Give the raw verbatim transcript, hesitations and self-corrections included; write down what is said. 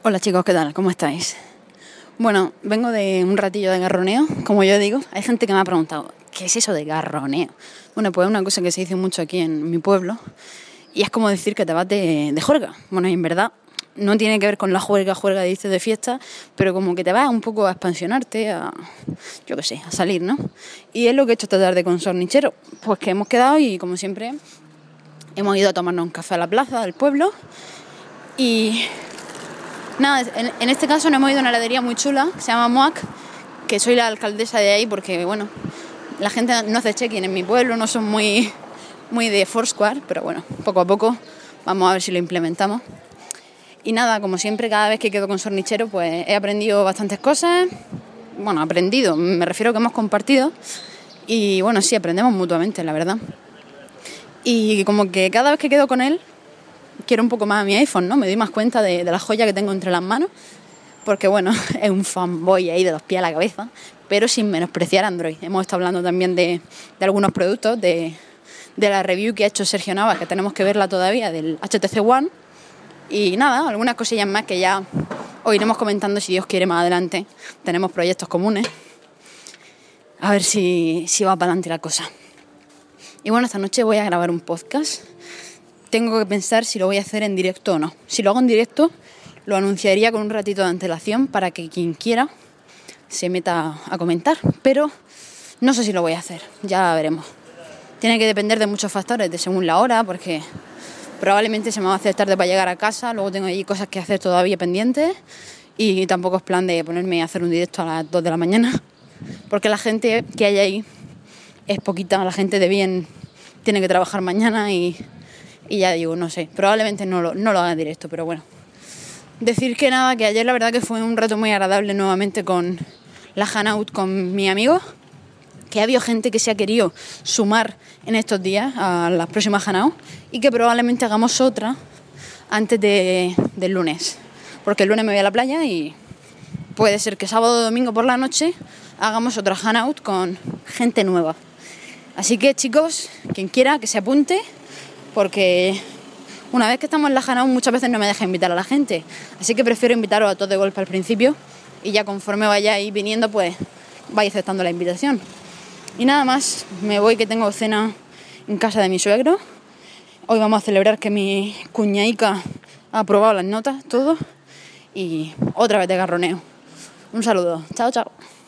Hola chicos, ¿qué tal? ¿Cómo estáis? Bueno, vengo de un ratillo de garroneo, como yo digo. Hay gente que me ha preguntado, ¿qué es eso de garroneo? Bueno, pues es una cosa que se dice mucho aquí en mi pueblo y es como decir que te vas de, de juerga. Bueno, y en verdad no tiene que ver con la juerga, juerga dice de fiesta, pero como que te vas un poco a expansionarte, a, yo qué sé, a salir, ¿no? Y es lo que he hecho esta tarde con Sornichero. Pues que hemos quedado y como siempre hemos ido a tomarnos un café a la plaza del pueblo y... Nada, en, en este caso nos hemos ido a una heladería muy chula, que se llama Moac, que soy la alcaldesa de ahí porque, bueno, la gente no hace check-in en mi pueblo, no son muy, muy de Foursquare, pero bueno, poco a poco vamos a ver si lo implementamos. Y nada, como siempre, cada vez que quedo con Sornichero, pues he aprendido bastantes cosas. Bueno, aprendido, me refiero a que hemos compartido. Y bueno, sí, aprendemos mutuamente, la verdad. Y como que cada vez que quedo con él, quiero un poco más a mi iPhone, ¿no? Me doy más cuenta de, de la joya que tengo entre las manos, porque bueno, es un fanboy ahí de los pies a la cabeza, pero sin menospreciar Android. Hemos estado hablando también de, de algunos productos, de, de la review que ha hecho Sergio Navas, que tenemos que verla todavía, del H T C One, y nada, algunas cosillas más que ya os iremos comentando si Dios quiere más adelante. Tenemos proyectos comunes, a ver si, si va para adelante la cosa. Y bueno, esta noche voy a grabar un podcast. Tengo que pensar si lo voy a hacer en directo o no. Si lo hago en directo, lo anunciaría con un ratito de antelación para que quien quiera se meta a comentar. Pero no sé si lo voy a hacer, ya veremos. Tiene que depender de muchos factores, de según la hora, porque probablemente se me va a hacer tarde para llegar a casa. Luego tengo allí cosas que hacer todavía pendientes. Y tampoco es plan de ponerme a hacer un directo a las dos de la mañana. Porque la gente que hay ahí es poquita. La gente de bien tiene que trabajar mañana y... Y ya digo, no sé, probablemente no lo, no lo haga en directo, pero bueno. Decir que nada, que ayer la verdad que fue un rato muy agradable nuevamente con la Hanout, con mi amigo, que ha habido gente que se ha querido sumar en estos días a las próximas Hanout y que probablemente hagamos otra antes de, del lunes. Porque el lunes me voy a la playa y puede ser que sábado o domingo por la noche hagamos otra Hanout con gente nueva. Así que chicos, quien quiera que se apunte, porque una vez que estamos en la Hanout muchas veces no me deja invitar a la gente, así que prefiero invitaros a todos de golpe al principio y ya conforme vayáis viniendo pues vais aceptando la invitación. Y nada más, me voy que tengo cena en casa de mi suegro. Hoy vamos a celebrar que mi cuñaica ha aprobado las notas, todo, y otra vez de garroneo. Un saludo, chao chao.